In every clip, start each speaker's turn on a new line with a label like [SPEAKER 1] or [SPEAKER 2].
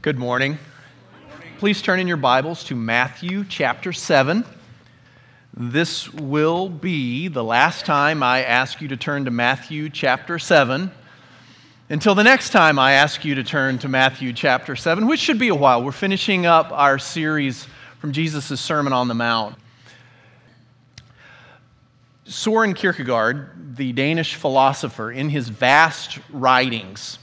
[SPEAKER 1] Good morning. Please turn in your Bibles to Matthew chapter 7. This will be the last time I ask you to turn to Matthew chapter 7 until the next time I ask you to turn to Matthew chapter 7, which should be a while. We're finishing up our series from Jesus' Sermon on the Mount. Søren Kierkegaard, the Danish philosopher, in his vast writings,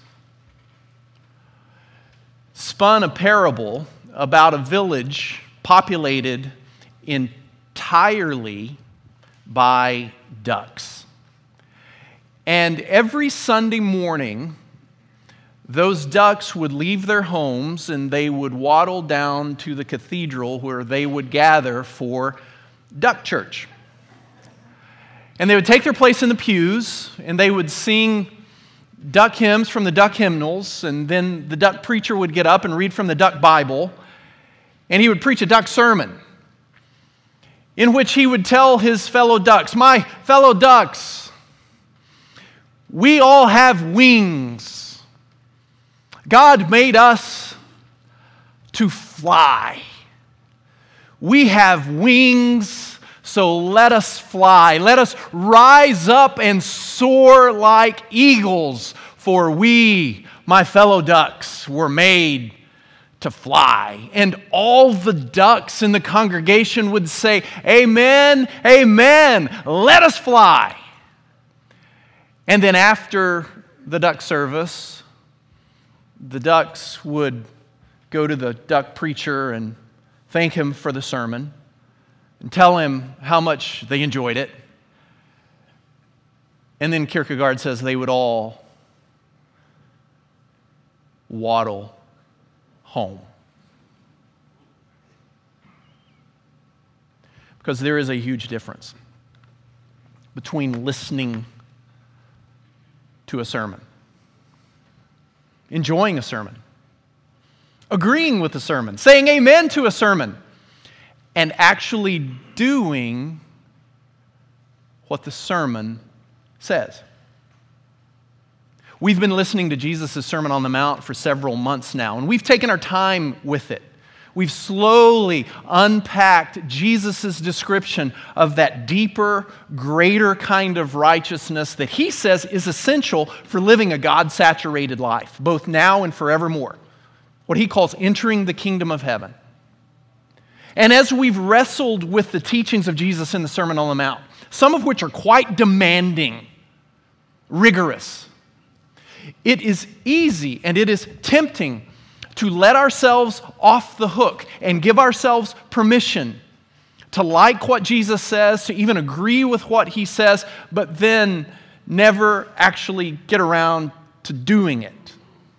[SPEAKER 1] spun a parable about a village populated entirely by ducks. And every Sunday morning, those ducks would leave their homes and they would waddle down to the cathedral where they would gather for duck church. And they would take their place in the pews and they would sing duck hymns from the duck hymnals, and then the duck preacher would get up and read from the duck Bible, and he would preach a duck sermon in which he would tell his fellow ducks, "My fellow ducks, we all have wings. God made us to fly. We have wings, so let us fly. Let us rise up and soar like eagles, for we, my fellow ducks, were made to fly." And all the ducks in the congregation would say, "Amen, amen, let us fly." And then after the duck service, the ducks would go to the duck preacher and thank him for the sermon and tell him how much they enjoyed it. And then Kierkegaard says they would all waddle home. Because there is a huge difference between listening to a sermon, enjoying a sermon, agreeing with the sermon, saying amen to a sermon, and actually doing what the sermon says. We've been listening to Jesus' Sermon on the Mount for several months now, and we've taken our time with it. We've slowly unpacked Jesus' description of that deeper, greater kind of righteousness that he says is essential for living a God-saturated life, both now and forevermore. What he calls entering the kingdom of heaven. And as we've wrestled with the teachings of Jesus in the Sermon on the Mount, some of which are quite demanding, rigorous, it is easy and it is tempting to let ourselves off the hook and give ourselves permission to like what Jesus says, to even agree with what he says, but then never actually get around to doing it.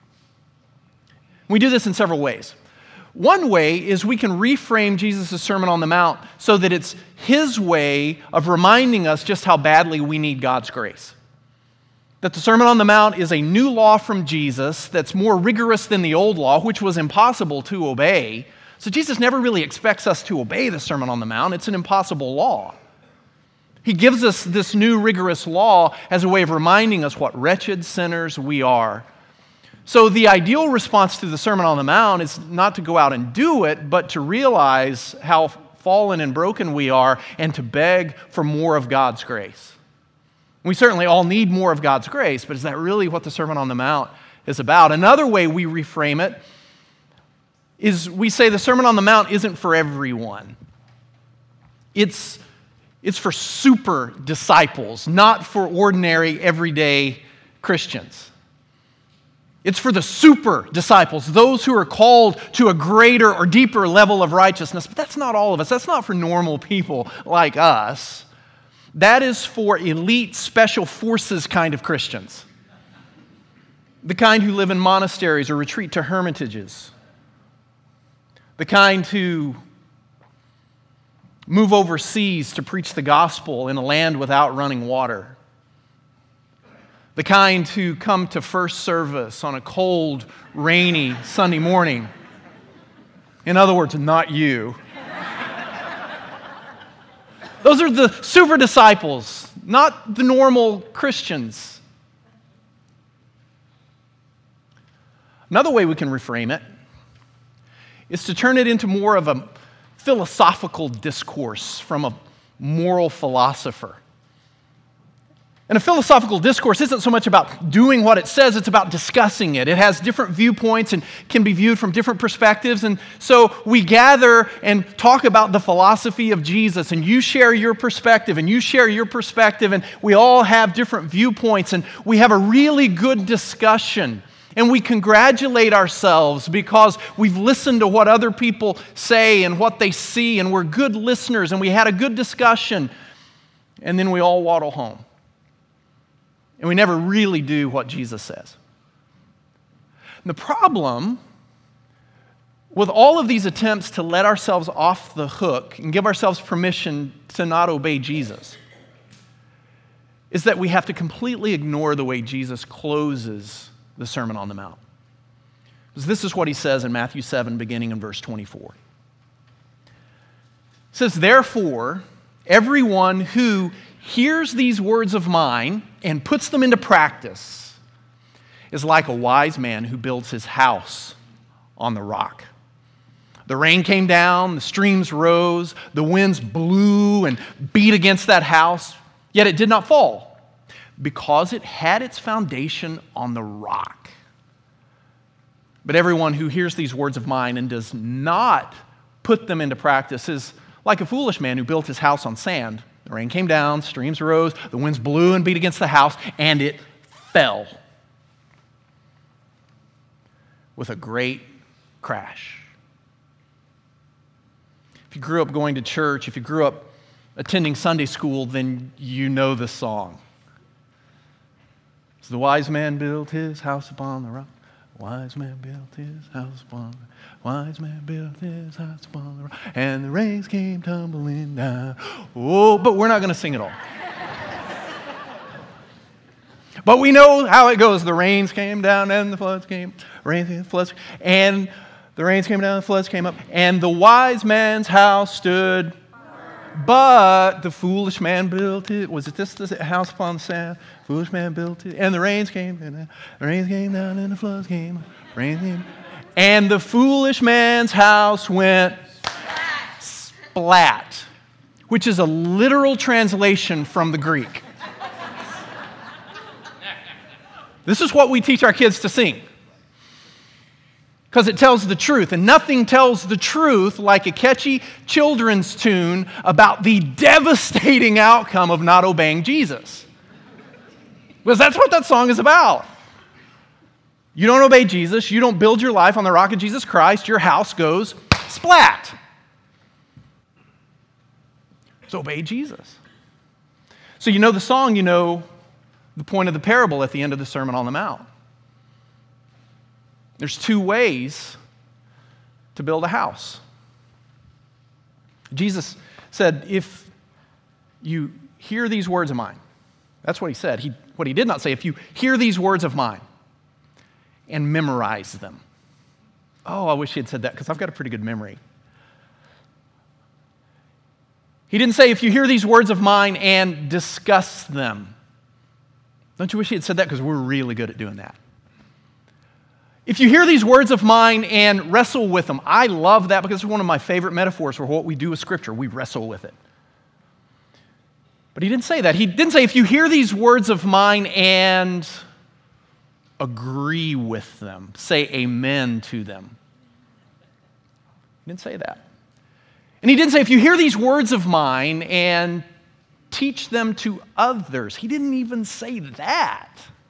[SPEAKER 1] We do this in several ways. One way is we can reframe Jesus' Sermon on the Mount so that it's his way of reminding us just how badly we need God's grace. That the Sermon on the Mount is a new law from Jesus that's more rigorous than the old law, which was impossible to obey. So Jesus never really expects us to obey the Sermon on the Mount. It's an impossible law. He gives us this new rigorous law as a way of reminding us what wretched sinners we are. So the ideal response to the Sermon on the Mount is not to go out and do it, but to realize how fallen and broken we are and to beg for more of God's grace. We certainly all need more of God's grace, but is that really what the Sermon on the Mount is about? Another way we reframe it is we say the Sermon on the Mount isn't for everyone. It's for super disciples, not for ordinary, everyday Christians. It's for the super disciples, those who are called to a greater or deeper level of righteousness. But that's not all of us. That's not for normal people like us. That is for elite special forces kind of Christians. The kind who live in monasteries or retreat to hermitages. The kind who move overseas to preach the gospel in a land without running water. The kind who come to first service on a cold, rainy Sunday morning. In other words, not you. Those are the super disciples, not the normal Christians. Another way we can reframe it is to turn it into more of a philosophical discourse from a moral philosopher. And a philosophical discourse isn't so much about doing what it says, it's about discussing it. It has different viewpoints and can be viewed from different perspectives. And so we gather and talk about the philosophy of Jesus, and you share your perspective, and you share your perspective, and we all have different viewpoints, and we have a really good discussion. And we congratulate ourselves because we've listened to what other people say and what they see, and we're good listeners, and we had a good discussion, and then we all waddle home. And we never really do what Jesus says. And the problem with all of these attempts to let ourselves off the hook and give ourselves permission to not obey Jesus is that we have to completely ignore the way Jesus closes the Sermon on the Mount. Because this is what he says in Matthew 7, beginning in verse 24. It says, "Therefore, everyone who hears these words of mine and puts them into practice is like a wise man who builds his house on the rock. The rain came down, the streams rose, the winds blew and beat against that house, yet it did not fall, because it had its foundation on the rock. But everyone who hears these words of mine and does not put them into practice is like a foolish man who built his house on sand. The rain came down, streams rose, the winds blew and beat against the house, and it fell with a great crash." If you grew up going to church, if you grew up attending Sunday school, then you know the song. So the wise man built his house upon the rock. Wise man built his house upon the rock. Wise man built his house upon the rock. And the rains came tumbling down. Oh, but we're not going to sing it all. But we know how it goes. The rains came down and the floods came. And the rains came down and the floods came up. And the wise man's house stood. But the foolish man built it. Was it this house upon the sand? Foolish man built it. And the rains came down. The rains came down and the floods came. Rains came. And the foolish man's house went splat, which is a literal translation from the Greek. This is what we teach our kids to sing, because it tells the truth, and nothing tells the truth like a catchy children's tune about the devastating outcome of not obeying Jesus. Because that's what that song is about. You don't obey Jesus, you don't build your life on the rock of Jesus Christ, your house goes splat. So obey Jesus. So you know the song, you know the point of the parable at the end of the Sermon on the Mount. There's two ways to build a house. Jesus said, if you hear these words of mine, that's what he said. What he did not say, if you hear these words of mine and memorize them. Oh, I wish he had said that, because I've got a pretty good memory. He didn't say, if you hear these words of mine and discuss them. Don't you wish he had said that? Because we're really good at doing that. If you hear these words of mine and wrestle with them. I love that because it's one of my favorite metaphors for what we do with Scripture. We wrestle with it. But he didn't say that. He didn't say, if you hear these words of mine and agree with them, say amen to them. He didn't say that. And he didn't say, if you hear these words of mine and teach them to others. He didn't even say that.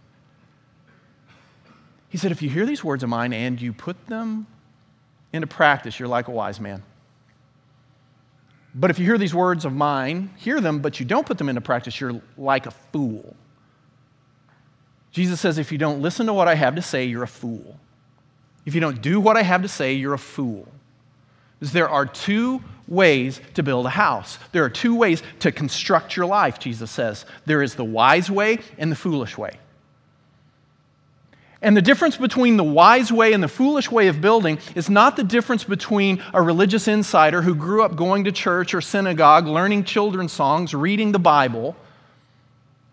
[SPEAKER 1] He said, if you hear these words of mine and you put them into practice, you're like a wise man. But if you hear these words of mine, hear them, but you don't put them into practice, you're like a fool. Jesus says, if you don't listen to what I have to say, you're a fool. If you don't do what I have to say, you're a fool. Because there are two ways to build a house. There are two ways to construct your life, Jesus says. There is the wise way and the foolish way. And the difference between the wise way and the foolish way of building is not the difference between a religious insider who grew up going to church or synagogue, learning children's songs, reading the Bible,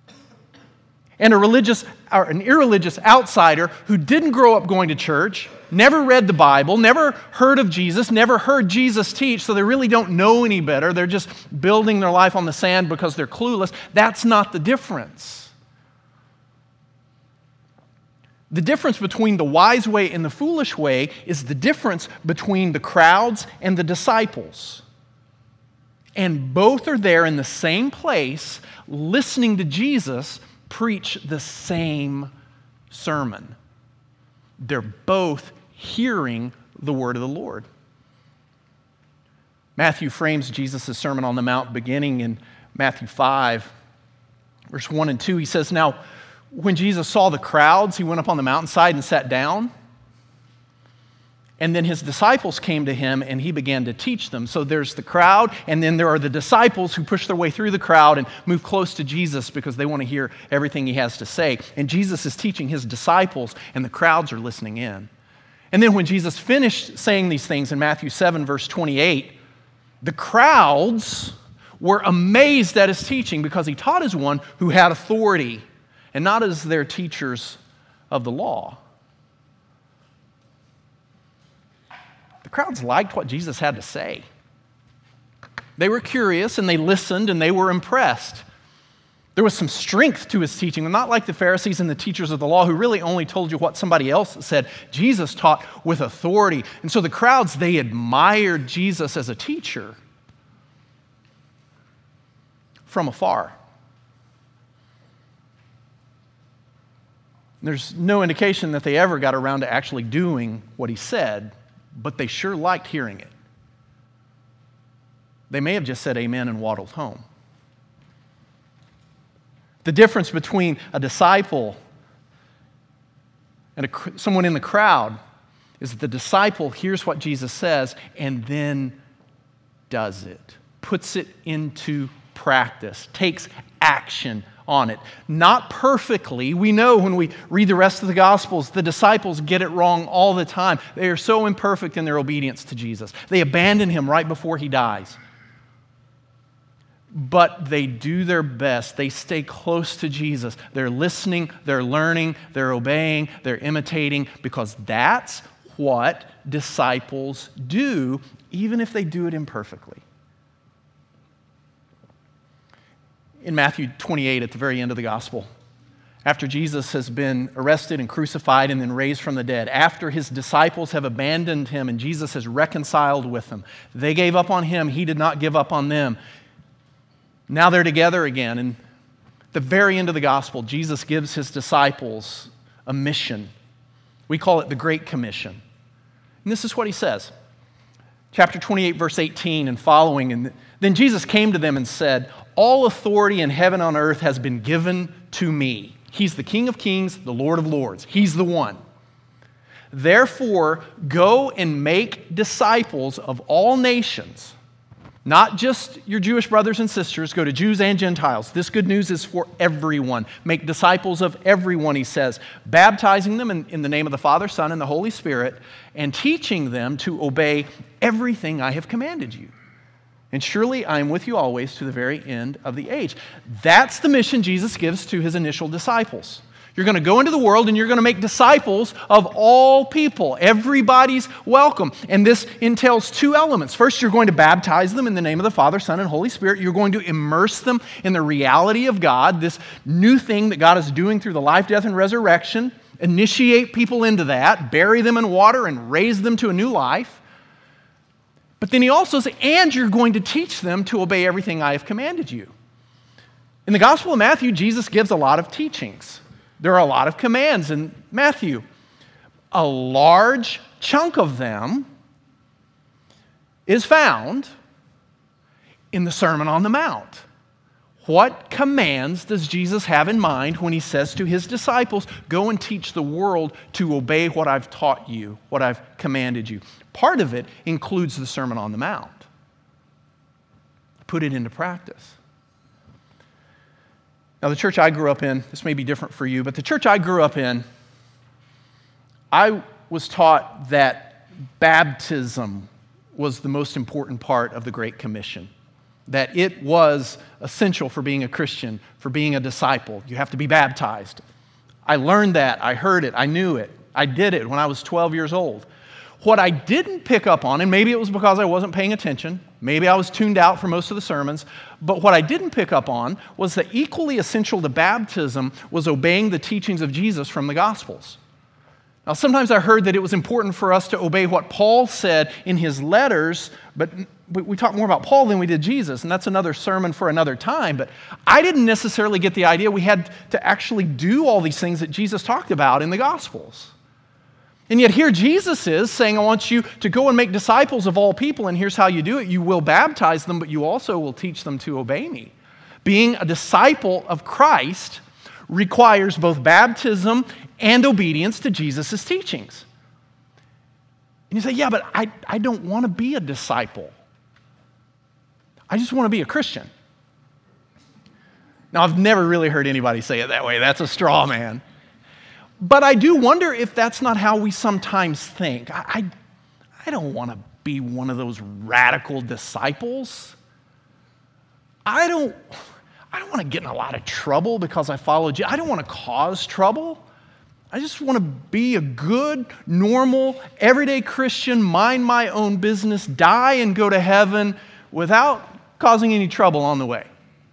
[SPEAKER 1] and an irreligious outsider who didn't grow up going to church, never read the Bible, never heard of Jesus, never heard Jesus teach, so they really don't know any better. They're just building their life on the sand because they're clueless. That's not the difference. The difference between the wise way and the foolish way is the difference between the crowds and the disciples. And both are there in the same place, listening to Jesus preach the same sermon. They're both hearing the word of the Lord. Matthew frames Jesus' Sermon on the Mount beginning in Matthew 5, verse 1 and 2. He says, "Now, when Jesus saw the crowds, he went up on the mountainside and sat down. And then his disciples came to him and he began to teach them." So there's the crowd, and then there are the disciples who push their way through the crowd and move close to Jesus because they want to hear everything he has to say. And Jesus is teaching his disciples, and the crowds are listening in. And then when Jesus finished saying these things in Matthew 7, verse 28, the crowds were amazed at his teaching because he taught as one who had authority and not as their teachers of the law. The crowds liked what Jesus had to say. They were curious and they listened and they were impressed. There was some strength to his teaching, not like the Pharisees and the teachers of the law who really only told you what somebody else said. Jesus taught with authority. And so the crowds, they admired Jesus as a teacher from afar. There's no indication that they ever got around to actually doing what he said, but they sure liked hearing it. They may have just said amen and waddled home. The difference between a disciple and someone in the crowd is that the disciple hears what Jesus says and then does it, puts it into practice, takes action on it. Not perfectly. We know when we read the rest of the Gospels, the disciples get it wrong all the time. They are so imperfect in their obedience to Jesus. They abandon him right before he dies. But they do their best. They stay close to Jesus. They're listening, they're learning, they're obeying, they're imitating, because that's what disciples do, even if they do it imperfectly. In Matthew 28, at the very end of the gospel, after Jesus has been arrested and crucified and then raised from the dead, after his disciples have abandoned him and Jesus has reconciled with them, they gave up on him, he did not give up on them. Now they're together again. And at the very end of the gospel, Jesus gives his disciples a mission. We call it the Great Commission. And this is what he says. Chapter 28, verse 18 and following. And then Jesus came to them and said, "All authority in heaven and on earth has been given to me." He's the King of Kings, the Lord of Lords. He's the one. "Therefore, go and make disciples of all nations." Not just your Jewish brothers and sisters. Go to Jews and Gentiles. This good news is for everyone. Make disciples of everyone, he says, baptizing them in the name of the Father, Son, and the Holy Spirit, and teaching them to obey everything I have commanded you. And surely I am with you always to the very end of the age. That's the mission Jesus gives to his initial disciples. You're going to go into the world and you're going to make disciples of all people. Everybody's welcome. And this entails two elements. First, you're going to baptize them in the name of the Father, Son, and Holy Spirit. You're going to immerse them in the reality of God, this new thing that God is doing through the life, death, and resurrection. Initiate people into that, bury them in water, and raise them to a new life. But then he also says, and you're going to teach them to obey everything I have commanded you. In the Gospel of Matthew, Jesus gives a lot of teachings. There are a lot of commands in Matthew. A large chunk of them is found in the Sermon on the Mount. What commands does Jesus have in mind when he says to his disciples, go and teach the world to obey what I've taught you, what I've commanded you? Part of it includes the Sermon on the Mount. Put it into practice. Now, the church I grew up in, this may be different for you, but the church I grew up in, I was taught that baptism was the most important part of the Great Commission, that it was essential for being a Christian, for being a disciple. You have to be baptized. I learned that. I heard it. I knew it. I did it when I was 12 years old. What I didn't pick up on, and maybe it was because I wasn't paying attention, maybe I was tuned out for most of the sermons, but what I didn't pick up on was that equally essential to baptism was obeying the teachings of Jesus from the Gospels. Now, sometimes I heard that it was important for us to obey what Paul said in his letters, but we talk more about Paul than we did Jesus, and that's another sermon for another time. But I didn't necessarily get the idea we had to actually do all these things that Jesus talked about in the Gospels. And yet here Jesus is saying, I want you to go and make disciples of all people, and here's how you do it. You will baptize them, but you also will teach them to obey me. Being a disciple of Christ requires both baptism and obedience to Jesus' teachings. And you say, yeah, but I don't want to be a disciple. I just want to be a Christian. Now, I've never really heard anybody say it that way. That's a straw man. But I do wonder if that's not how we sometimes think. I don't want to be one of those radical disciples. I don't want to get in a lot of trouble because I follow Jesus. I don't want to cause trouble. I just want to be a good, normal, everyday Christian, mind my own business, die and go to heaven without causing any trouble on the way.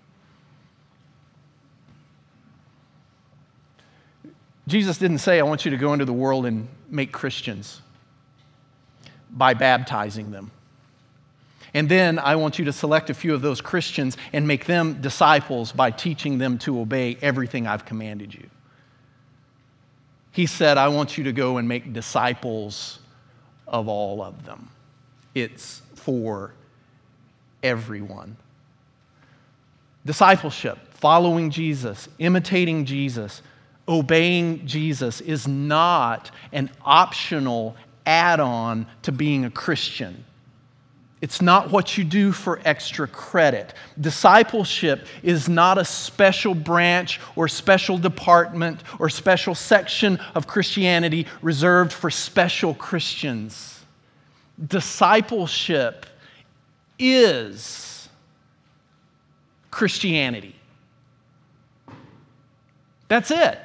[SPEAKER 1] Jesus didn't say, I want you to go into the world and make Christians by baptizing them. And then I want you to select a few of those Christians and make them disciples by teaching them to obey everything I've commanded you. He said, I want you to go and make disciples of all of them. It's for everyone. Discipleship, following Jesus, imitating Jesus, obeying Jesus is not an optional add-on to being a Christian. It's not what you do for extra credit. Discipleship is not a special branch or special department or special section of Christianity reserved for special Christians. Discipleship is Christianity. That's it.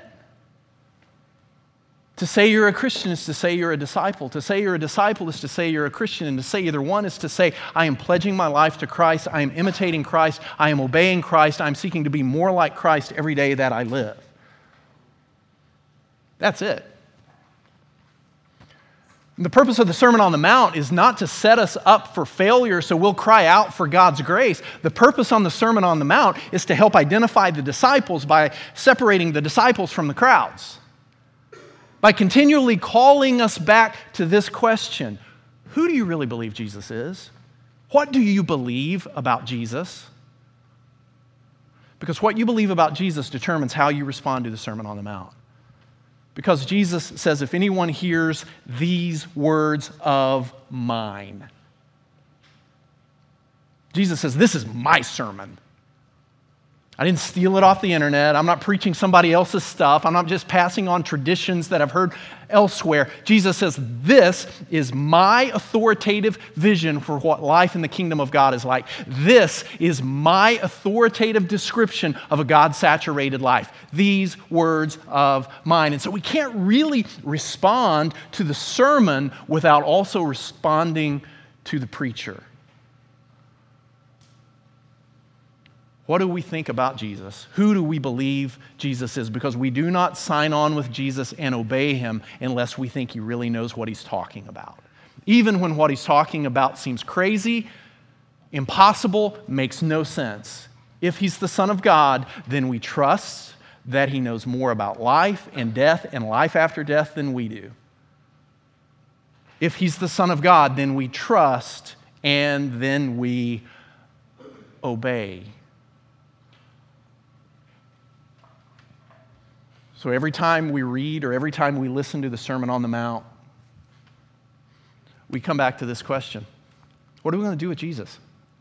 [SPEAKER 1] To say you're a Christian is to say you're a disciple. To say you're a disciple is to say you're a Christian. And to say either one is to say, I am pledging my life to Christ. I am imitating Christ. I am obeying Christ. I'm seeking to be more like Christ every day that I live. That's it. And the purpose of the Sermon on the Mount is not to set us up for failure so we'll cry out for God's grace. The purpose on the Sermon on the Mount is to help identify the disciples by separating the disciples from the crowds. By continually calling us back to this question, who do you really believe Jesus is? What do you believe about Jesus? Because what you believe about Jesus determines how you respond to the Sermon on the Mount. Because Jesus says, if anyone hears these words of mine, Jesus says, this is my sermon. I didn't steal it off the internet. I'm not preaching somebody else's stuff. I'm not just passing on traditions that I've heard elsewhere. Jesus says, this is my authoritative vision for what life in the kingdom of God is like. This is my authoritative description of a God-saturated life. These words of mine. And so we can't really respond to the sermon without also responding to the preacher. What do we think about Jesus? Who do we believe Jesus is? Because we do not sign on with Jesus and obey him unless we think he really knows what he's talking about. Even when what he's talking about seems crazy, impossible, makes no sense. If he's the Son of God, then we trust that he knows more about life and death and life after death than we do. If he's the Son of God, then we trust and then we obey. So every time we read or every time we listen to the Sermon on the Mount, we come back to this question. What are we going to do with Jesus?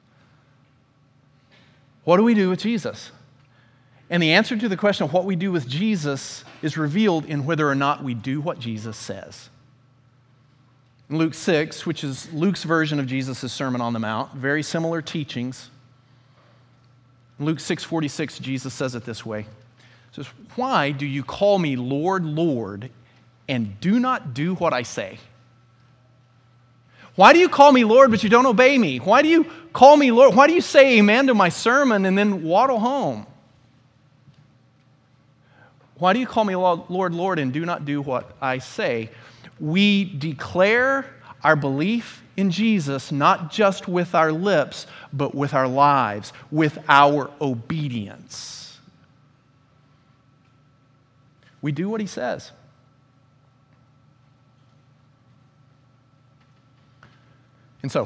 [SPEAKER 1] What do we do with Jesus? And the answer to the question of what we do with Jesus is revealed in whether or not we do what Jesus says. In Luke 6, which is Luke's version of Jesus' Sermon on the Mount, very similar teachings. In Luke 6:46, Jesus says it this way. He says, why do you call me Lord, Lord, and do not do what I say? Why do you call me Lord, but you don't obey me? Why do you call me Lord? Why do you say amen to my sermon and then waddle home? Why do you call me Lord, Lord, and do not do what I say? We declare our belief in Jesus not just with our lips, but with our lives, with our obedience. We do what he says. And so,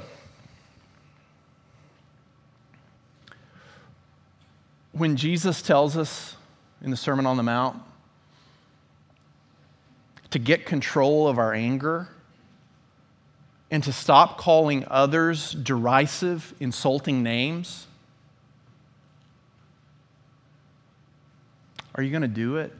[SPEAKER 1] when Jesus tells us in the Sermon on the Mount to get control of our anger and to stop calling others derisive, insulting names, are you going to do it?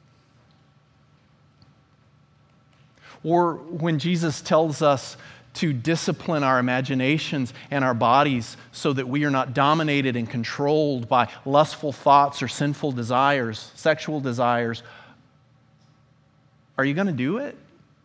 [SPEAKER 1] Or when Jesus tells us to discipline our imaginations and our bodies so that we are not dominated and controlled by lustful thoughts or sinful desires, sexual desires, are you going to do it?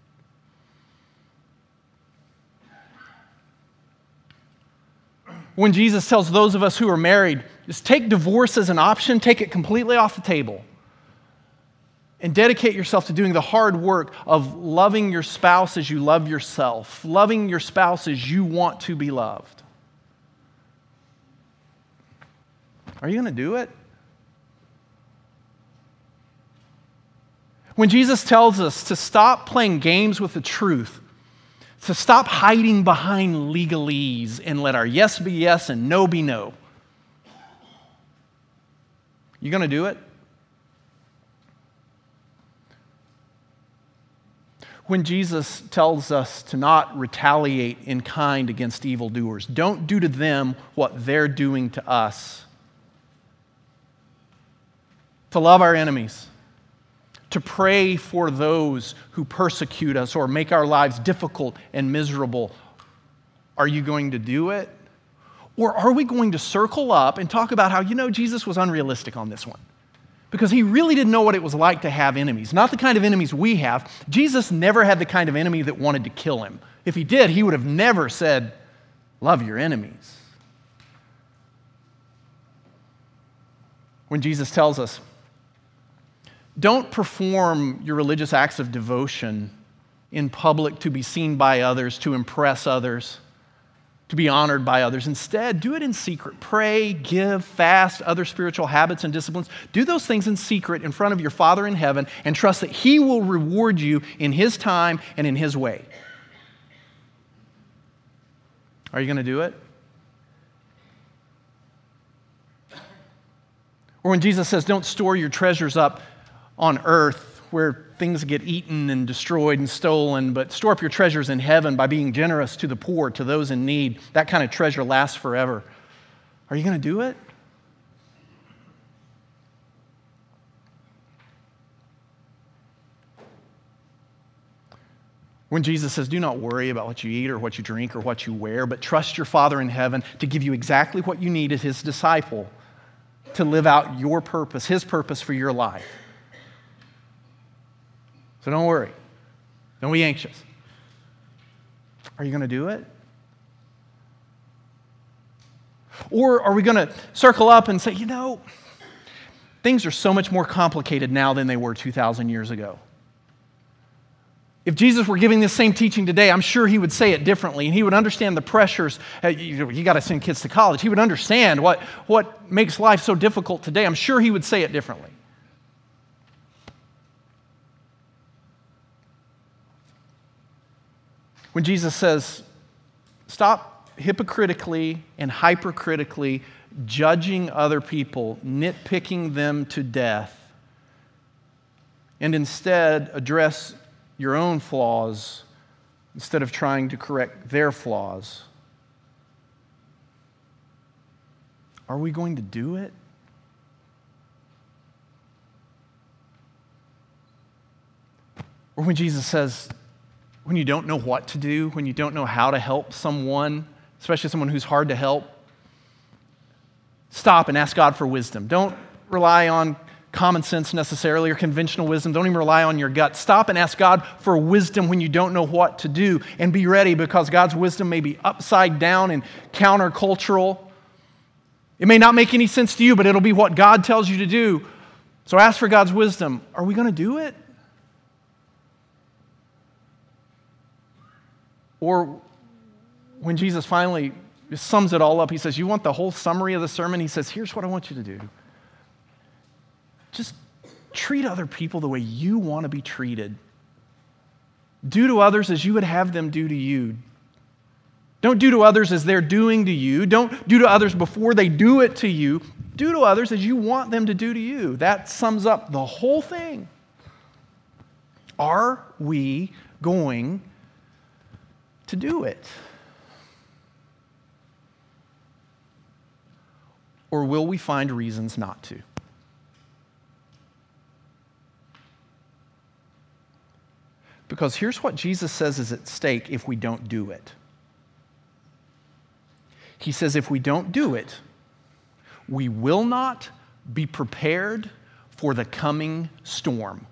[SPEAKER 1] When Jesus tells those of us who are married, just take divorce as an option, take it completely off the table, and dedicate yourself to doing the hard work of loving your spouse as you love yourself, loving your spouse as you want to be loved. Are you going to do it? When Jesus tells us to stop playing games with the truth, to stop hiding behind legalese and let our yes be yes and no be no, you going to do it? When Jesus tells us to not retaliate in kind against evildoers, don't do to them what they're doing to us. To love our enemies, to pray for those who persecute us or make our lives difficult and miserable. Are you going to do it? Or are we going to circle up and talk about how, Jesus was unrealistic on this one? Because he really didn't know what it was like to have enemies. Not the kind of enemies we have. Jesus never had the kind of enemy that wanted to kill him. If he did, he would have never said, love your enemies. When Jesus tells us, don't perform your religious acts of devotion in public to be seen by others, to impress others, to be honored by others. Instead, do it in secret. Pray, give, fast, other spiritual habits and disciplines. Do those things in secret in front of your Father in heaven and trust that he will reward you in his time and in his way. Are you going to do it? Or when Jesus says, don't store your treasures up on earth where things get eaten and destroyed and stolen, but store up your treasures in heaven by being generous to the poor, to those in need. That kind of treasure lasts forever. Are you going to do it? When Jesus says, do not worry about what you eat or what you drink or what you wear, but trust your Father in heaven to give you exactly what you need as his disciple to live out your purpose, his purpose for your life. So don't worry. Don't be anxious. Are you going to do it? Or are we going to circle up and say, things are so much more complicated now than they were 2,000 years ago. If Jesus were giving this same teaching today, I'm sure he would say it differently, and he would understand the pressures. You got to send kids to college. He would understand what makes life so difficult today. I'm sure he would say it differently. When Jesus says, stop hypocritically and hypercritically judging other people, nitpicking them to death, and instead address your own flaws instead of trying to correct their flaws, are we going to do it? Or when Jesus says, when you don't know what to do, when you don't know how to help someone, especially someone who's hard to help, stop and ask God for wisdom. Don't rely on common sense necessarily or conventional wisdom. Don't even rely on your gut. Stop and ask God for wisdom when you don't know what to do, and be ready, because God's wisdom may be upside down and countercultural. It may not make any sense to you, but it'll be what God tells you to do. So ask for God's wisdom. Are we going to do it? Or when Jesus finally sums it all up, he says, you want the whole summary of the sermon? He says, here's what I want you to do. Just treat other people the way you want to be treated. Do to others as you would have them do to you. Don't do to others as they're doing to you. Don't do to others before they do it to you. Do to others as you want them to do to you. That sums up the whole thing. Are we going to do it? Or will we find reasons not to? Because here's what Jesus says is at stake if we don't do it. He says if we don't do it, we will not be prepared for the coming storm.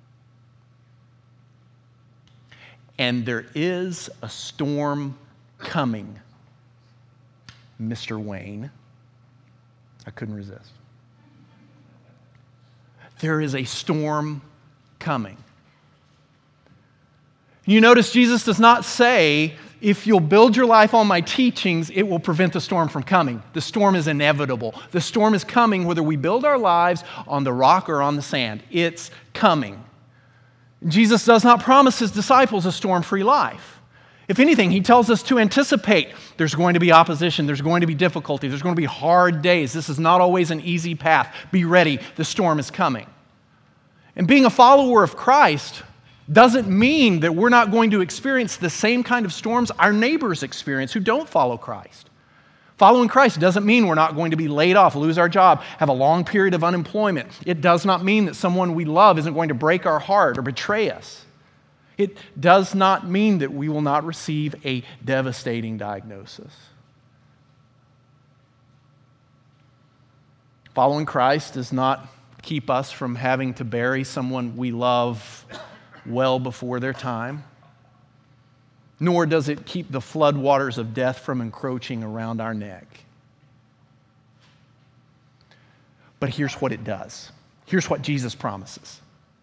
[SPEAKER 1] And there is a storm coming, Mr. Wayne. I couldn't resist. There is a storm coming. You notice Jesus does not say, if you'll build your life on my teachings, it will prevent the storm from coming. The storm is inevitable. The storm is coming whether we build our lives on the rock or on the sand. It's coming. Jesus does not promise his disciples a storm-free life. If anything, he tells us to anticipate there's going to be opposition, there's going to be difficulty, there's going to be hard days. This is not always an easy path. Be ready, the storm is coming. And being a follower of Christ doesn't mean that we're not going to experience the same kind of storms our neighbors experience who don't follow Christ. Following Christ doesn't mean we're not going to be laid off, lose our job, have a long period of unemployment. It does not mean that someone we love isn't going to break our heart or betray us. It does not mean that we will not receive a devastating diagnosis. Following Christ does not keep us from having to bury someone we love well before their time, nor does it keep the floodwaters of death from encroaching around our neck. But here's what it does. Here's what Jesus promises.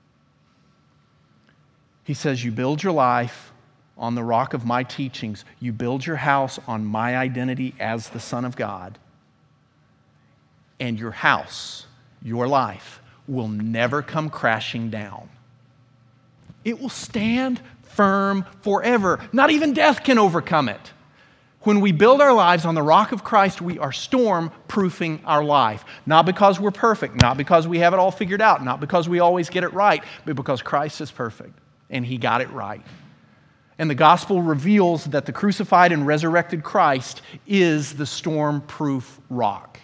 [SPEAKER 1] He says, you build your life on the rock of my teachings. You build your house on my identity as the Son of God. And your house, your life, will never come crashing down. It will stand firm forever. Not even death can overcome it. When we build our lives on the rock of Christ, we are storm-proofing our life. Not because we're perfect, not because we have it all figured out, not because we always get it right, but because Christ is perfect. And he got it right. And the gospel reveals that the crucified and resurrected Christ is the storm-proof rock.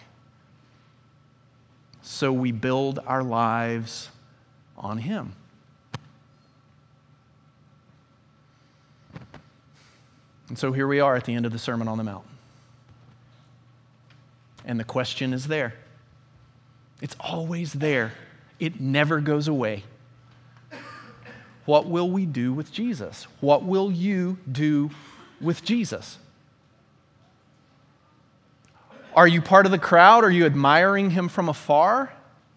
[SPEAKER 1] So we build our lives on him. And so here we are at the end of the Sermon on the Mount. And the question is there. It's always there. It never goes away. What will we do with Jesus? What will you do with Jesus? Are you part of the crowd? Are you admiring him from afar?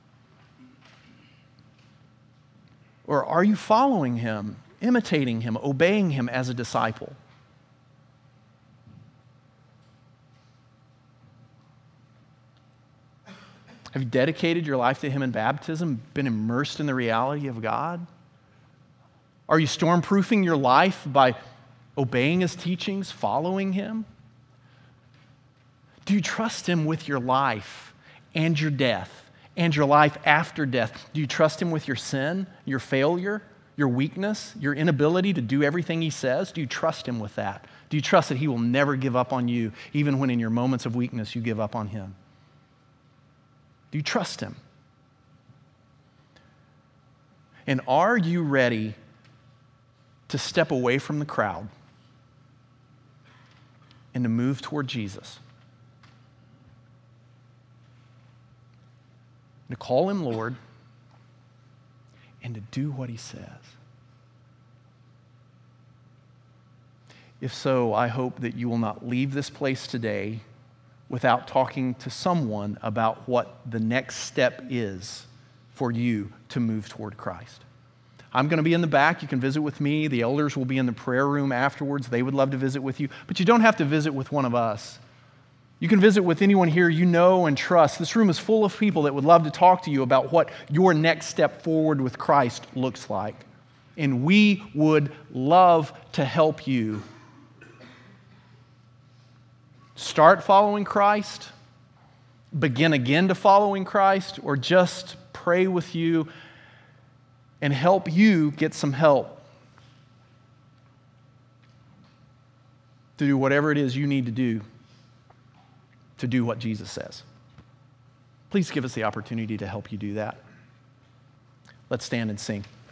[SPEAKER 1] Or are you following him, imitating him, obeying him as a disciple? Have you dedicated your life to him in baptism, been immersed in the reality of God? Are you stormproofing your life by obeying his teachings, following him? Do you trust him with your life and your death and your life after death? Do you trust him with your sin, your failure, your weakness, your inability to do everything he says? Do you trust him with that? Do you trust that he will never give up on you, even when in your moments of weakness you give up on him? Do you trust him? And are you ready to step away from the crowd and to move toward Jesus? To call him Lord, and to do what he says? If so, I hope that you will not leave this place today without talking to someone about what the next step is for you to move toward Christ. I'm going to be in the back. You can visit with me. The elders will be in the prayer room afterwards. They would love to visit with you. But you don't have to visit with one of us. You can visit with anyone here you know and trust. This room is full of people that would love to talk to you about what your next step forward with Christ looks like. And we would love to help you start following Christ, begin again to following Christ, or just pray with you and help you get some help to do whatever it is you need to do what Jesus says. Please give us the opportunity to help you do that. Let's stand and sing.